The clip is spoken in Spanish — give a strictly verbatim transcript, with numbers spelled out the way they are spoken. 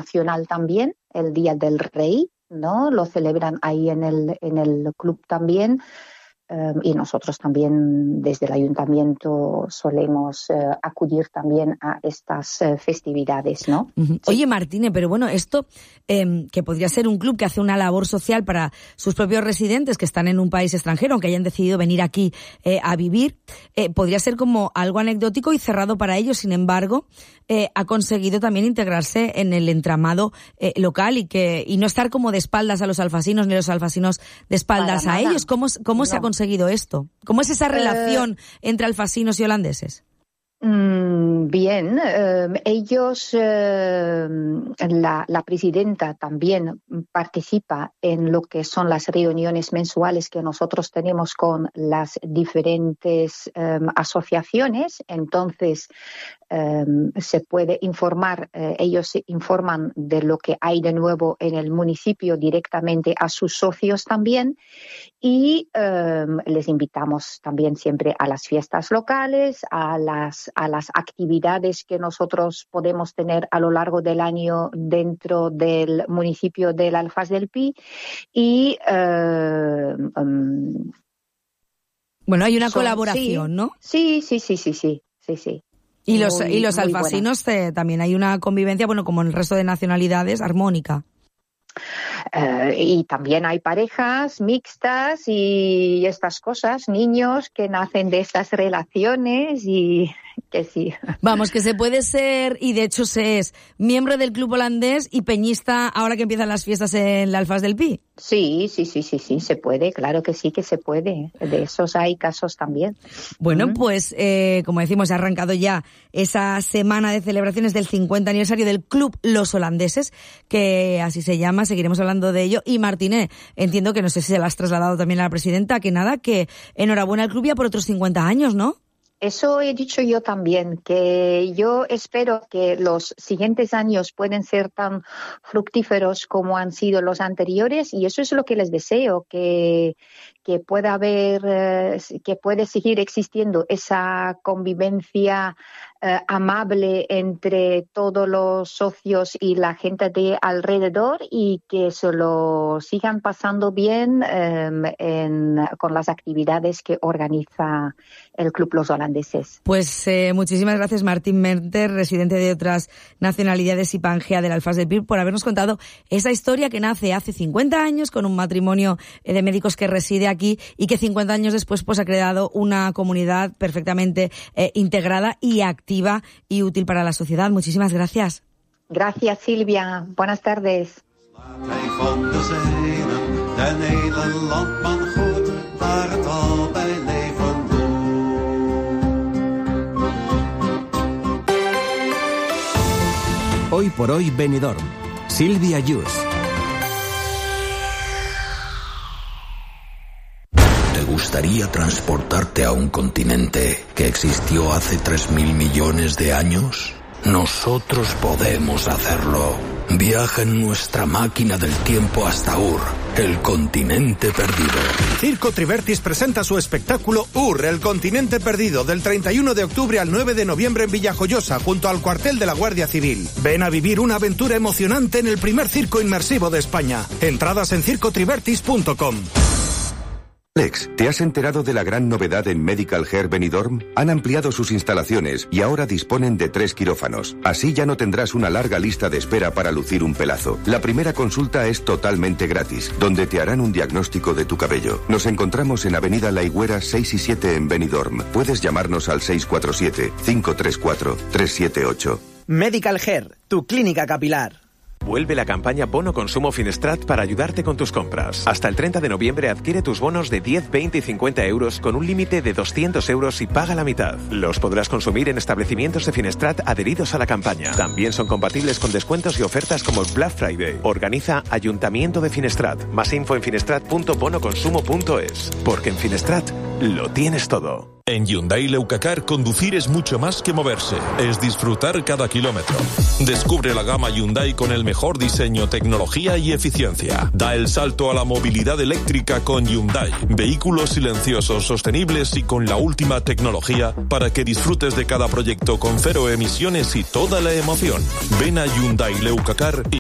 nacional también, el Día del Rey, ¿no? Lo celebran ahí en el, en el club también. Um, y nosotros también desde el ayuntamiento solemos uh, acudir también a estas uh, festividades, ¿no? Uh-huh. Sí. Oye, Martínez, pero bueno, esto eh, que podría ser un club que hace una labor social para sus propios residentes que están en un país extranjero, aunque hayan decidido venir aquí eh, a vivir, eh, podría ser como algo anecdótico y cerrado para ellos. Sin embargo, eh, ha conseguido también integrarse en el entramado eh, local y que y no estar como de espaldas a los alfasinos ni los alfasinos de espaldas a ellos. ¿Cómo, cómo no. se ha conseguido conseguido esto? ¿Cómo es esa relación eh, entre alfasinos y holandeses? Mm, bien, eh, ellos, eh, la, la presidenta también participa en lo que son las reuniones mensuales que nosotros tenemos con las diferentes eh, asociaciones. Entonces, eh, se puede informar, eh, ellos se informan de lo que hay de nuevo en el municipio directamente a sus socios también. Y eh, les invitamos también siempre a las fiestas locales, a las a las actividades que nosotros podemos tener a lo largo del año dentro del municipio del Alfaz del Pi. Y eh, um, bueno, hay una son, colaboración, sí, ¿no? Sí, sí, sí, sí, sí, sí, sí. Y los muy, y los alfasinos eh, también hay una convivencia, bueno, como en el resto de nacionalidades, armónica. Uh, y también hay parejas mixtas y estas cosas, niños que nacen de estas relaciones y que sí. Vamos, que se puede ser, y de hecho se es, miembro del club holandés y peñista ahora que empiezan las fiestas en la Alfaz del Pi. Sí, sí, sí, sí, sí, se puede, claro que sí que se puede. De esos hay casos también. Bueno, mm. pues eh, como decimos, ha arrancado ya esa semana de celebraciones del cincuenta aniversario del club Los Holandeses, que así se llama, seguiremos hablando de ello. Y Martínez, entiendo que no sé si se lo has trasladado también a la presidenta, que nada, que enhorabuena al club ya por otros cincuenta años, ¿no? Eso he dicho yo también, que yo espero que los siguientes años pueden ser tan fructíferos como han sido los anteriores, y eso es lo que les deseo, que, que pueda haber, eh, que puede seguir existiendo esa convivencia eh, amable entre todos los socios y la gente de alrededor, y que se lo sigan pasando bien eh, en, con las actividades que organiza el Club Los Holandeses. Pues eh, muchísimas gracias, Martín Menter, residente de otras nacionalidades y Pangea del Alfaz del Pi, por habernos contado esa historia que nace hace cincuenta años con un matrimonio de médicos que reside aquí y que cincuenta años después pues ha creado una comunidad perfectamente eh, integrada y activa y útil para la sociedad. Muchísimas gracias. Gracias, Silvia. Buenas tardes. Hoy por hoy Benidorm. Silvia Yus. ¿Te gustaría transportarte a un continente que existió hace tres mil millones de años? Nosotros podemos hacerlo. Viaja en nuestra máquina del tiempo hasta Ur, el continente perdido. Circo Trivertis presenta su espectáculo Ur, el continente perdido, del treinta y uno de octubre al nueve de noviembre en Villajoyosa, junto al cuartel de la Guardia Civil. Ven a vivir una aventura emocionante en el primer circo inmersivo de España. Entradas en circo trivertis punto com. Alex, ¿te has enterado de la gran novedad en Medical Hair Benidorm? Han ampliado sus instalaciones y ahora disponen de tres quirófanos. Así ya no tendrás una larga lista de espera para lucir un pelazo. La primera consulta es totalmente gratis, donde te harán un diagnóstico de tu cabello. Nos encontramos en Avenida La Higuera seis y siete en Benidorm. Puedes llamarnos al seis cuatro siete, cinco tres cuatro, tres siete ocho. Medical Hair, tu clínica capilar. Vuelve la campaña Bono Consumo Finestrat para ayudarte con tus compras. Hasta el treinta de noviembre adquiere tus bonos de diez, veinte y cincuenta euros con un límite de doscientos euros y paga la mitad. Los podrás consumir en establecimientos de Finestrat adheridos a la campaña. También son compatibles con descuentos y ofertas como el Black Friday. Organiza Ayuntamiento de Finestrat. Más info en finestrat punto bono consumo punto es. Porque en Finestrat lo tienes todo. En Hyundai Leucacar, conducir es mucho más que moverse, es disfrutar cada kilómetro. Descubre la gama Hyundai con el mejor diseño, tecnología y eficiencia. Da el salto a la movilidad eléctrica con Hyundai. Vehículos silenciosos, sostenibles y con la última tecnología para que disfrutes de cada proyecto con cero emisiones y toda la emoción. Ven a Hyundai Leucacar y